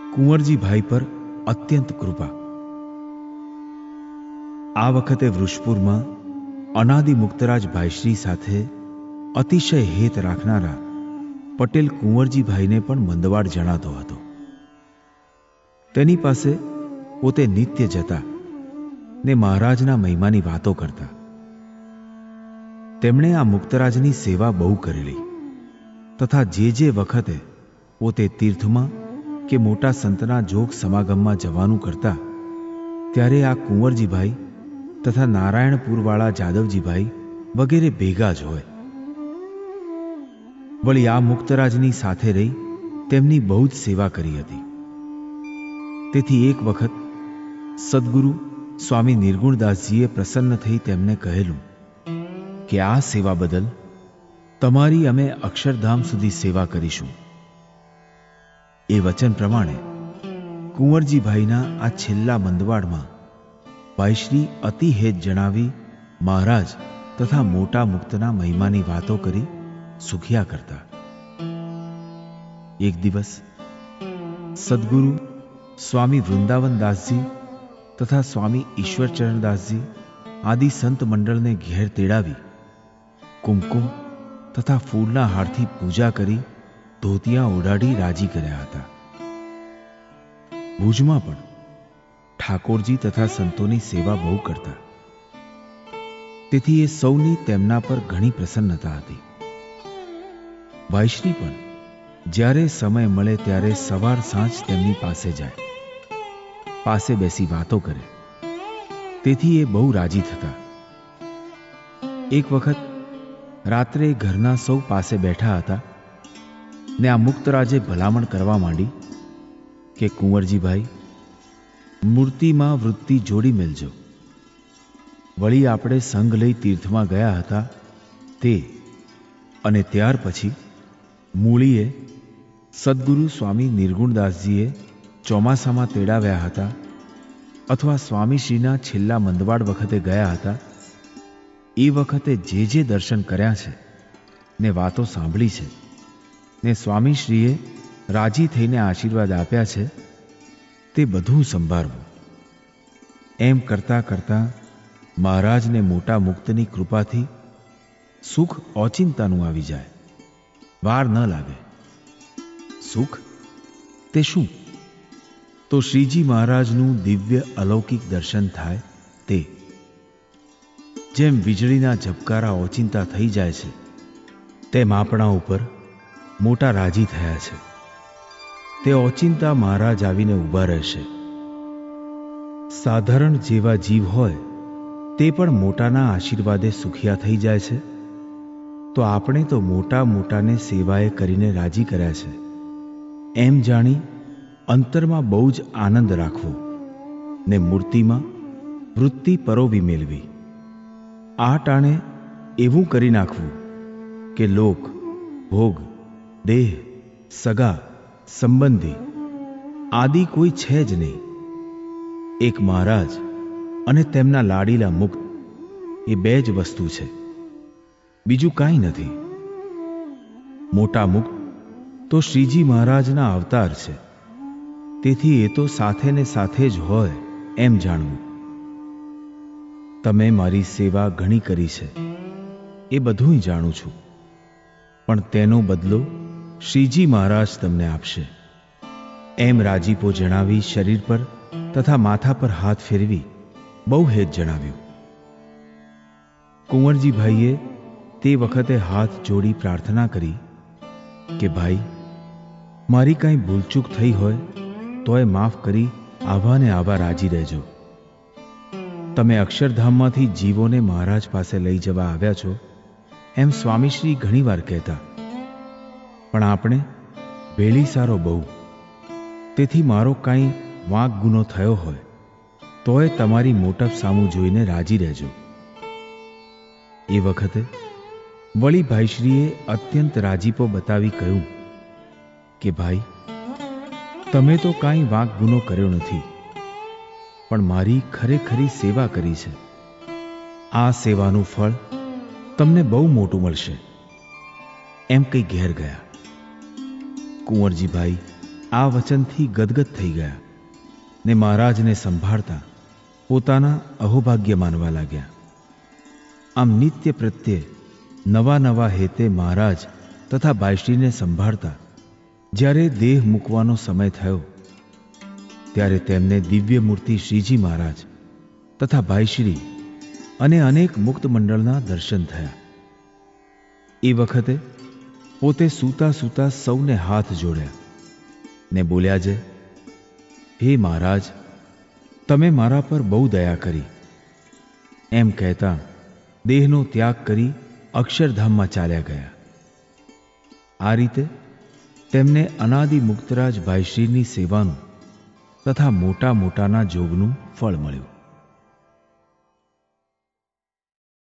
કુંવરજીભાઈ પર અત્યંત કૃપા. આ વખતે વૃષપુરમાં અનાદિ મુક્તરાજ ભાઈશ્રી સાથે અતિશય હેત રાખનારા પટેલ કુંવરજીભાઈને પણ મંદવાડ જણાતો હતો. તેની પાસે પોતે નિત્ય જતા ને મહારાજના મહિમાની વાતો કરતા. તેમણે આ મુક્તરાજની સેવા બહુ કરેલી તથા જે વખતે પોતે તીર્થમાં કે મોટા સંતના જોગ સમાગમમાં જવાનું કરતા ત્યારે આ કુંવરજીભાઈ તથા નારાયણપુરવાળા જાદવજીભાઈ વગેરે ભેગા જ હોય. વળી આ મુક્તરાજની સાથે રહી તેમની બહુ જ સેવા કરી હતી. તેથી એક વખત સદગુરુ સ્વામી નિર્ગુણદાસજીએ પ્રસન્ન થઈ તેમને કહેલું કે આ સેવા બદલ તમારી અમે અક્ષરધામ સુધી સેવા કરીશું. એ વચન પ્રમાણે કુંવરજીભાઈના આ છેલ્લા મંદવાડમાં ભાઈશ્રી અતિ હેત જણાવી મહારાજ તથા મોટા મુક્તના મહિમાની વાતો કરી સુખ્યા કરતા. એક દિવસ સદગુરુ સ્વામી વૃંદાવનદાસજી તથા સ્વામી ઈશ્વરચરણદાસજી આદિ સંત મંડળને ઘેર તેડાવી કુમકુમ તથા ફૂલના હારથી પૂજા કરી ધોતિયા ઓઢાડી રાજી કર્યા હતા. ભુજમાં પણ ઠાકોરજી તથા સંતોની સેવા બહુ કરતા. તેથી એ સૌની તેમના પર ઘણી પ્રસન્નતા હતી. ભાઈશ્રી પણ જ્યારે સમય મળે ત્યારે સવાર સાંજ તેમની પાસે જાય, પાસે બેસી વાતો કરે. તેથી એ બહુ રાજી થતા. એક વખત રાત્રે ઘરના સૌ પાસે બેઠા હતા ને આ મુક્તરાજે ભલામણ કરવા માંડી કે કુંવરજીભાઈ, મૂર્તિમાં વૃત્તિ જોડી મેલજો. વળી આપણે સંઘ લઈ તીર્થમાં ગયા હતા તે અને ત્યાર પછી મૂળીએ સદગુરુ સ્વામી નિર્ગુણદાસજીએ ચોમાસામાં તેડાવ્યા હતા અથવા સ્વામીશ્રીના છેલ્લા મંદવાડ વખતે ગયા હતા. એ વખતે જે દર્શન કર્યા છે ને વાતો સાંભળી છે ને સ્વામીશ્રીએ રાજી થઈને આશીર્વાદ આપ્યા છે તે બધું સંભાળવું. એમ કરતાં કરતાં મહારાજને મોટા મુક્તની કૃપાથી સુખ ઓચિંતાનું આવી જાય, વાર ન લાગે. સુખ તે શું? તો શ્રીજી મહારાજનું દિવ્ય અલૌકિક દર્શન થાય તે. જેમ વીજળીના ઝબકારા ઓચિંતા થઈ જાય છે તેમ આપણા ઉપર મોટા રાજી થયા છે. તે ઓચિંતા મહારાજ આવીને ઊભા રહેશે. સાધારણ જેવા જીવ હોય તે પણ મોટાના આશીર્વાદે સુખિયા થઈ જાય છે. તો આપણે તો મોટા મોટાને સેવાએ કરીને રાજી કર્યા છે એમ જાણી અંતરમાં બહુ જ આનંદ રાખવો ને મૂર્તિમાં વૃત્તિ પરોવી મેળવી. આ ટાણે એવું કરી નાખવું કે લોક, ભોગ, દેહ, સગા, સંબંધી આદિ કોઈ છે જ નહીં. એક મહારાજ અને તેમના લાડીલા મુક્ત એ બે જ વસ્તુ છે, બીજું કાંઈ નથી. મોટા મુક્ત તો શ્રીજી મહારાજના અવતાર છે. તેથી એ તો સાથે ને સાથે જ હોય એમ જાણવું. તમે મારી સેવા ઘણી કરી છે એ બધું જાણું છું, પણ તેનો બદલો શ્રીજી મહારાજ તમને આપશે એમ રાજીપો જણાવી શરીર પર તથા માથા પર હાથ ફેરવી બહુ હેત જણાવ્યું. કુંવરજીભાઈએ તે વખતે હાથ જોડી પ્રાર્થના કરી કે ભાઈ, મારી કાંઈ ભૂલચૂક થઈ હોય તોય માફ કરી આવા ને આવા રાજી રહેજો. તમે અક્ષરધામમાંથી જીવોને મહારાજ પાસે લઈ જવા આવ્યા છો એમ સ્વામીશ્રી ઘણીવાર કહેતા. પણ આપણે ભેળી સારો બહુ, તેથી મારો કાંઈ વાંક ગુનો થયો હોય તોય તમારી મોટપ સામું જોઈને રાજી રહેજો. એ વખતે વળી ભાઈશ્રીએ અત્યંત રાજીપો બતાવી કહ્યું કે ભાઈ, તમે તો કાંઈ વાંક ગુનો કર્યો નથી, પણ મારી ખરેખરી સેવા કરી છે. આ સેવાનું ફળ તમને બહુ મોટું મળશે એમ કંઈ ઘેર ગયા. કુંવરજીભાઈ આ વચનથી ગદગદ થઈ ગયા ને મહારાજને સંભાળતા પોતાના અહોભાગ્ય માનવા લાગ્યા. આમ નિત્ય પ્રત્યે નવા નવા હેતે મહારાજ તથા બાયશ્રીને સંભાળતા જ્યારે દેહ મૂકવાનો સમય થયો ત્યારે તેમને દિવ્ય મૂર્તિ શ્રીજી મહારાજ તથા ભાઈશ્રી અને અનેક મુક્ત મંડળના દર્શન થયા. એ વખતે પોતે સૂતા સૂતા સૌને હાથ જોડ્યા ને બોલ્યા છે, હે મહારાજ, તમે મારા પર બહુ દયા કરી. એમ કહેતા દેહનો ત્યાગ કરી અક્ષરધામમાં ચાલ્યા ગયા. આ રીતે તેમને અનાદિ મુક્તરાજ ભાઈશ્રીની સેવાનું તથા મોટા મોટાના જોગનું ફળ મળ્યું.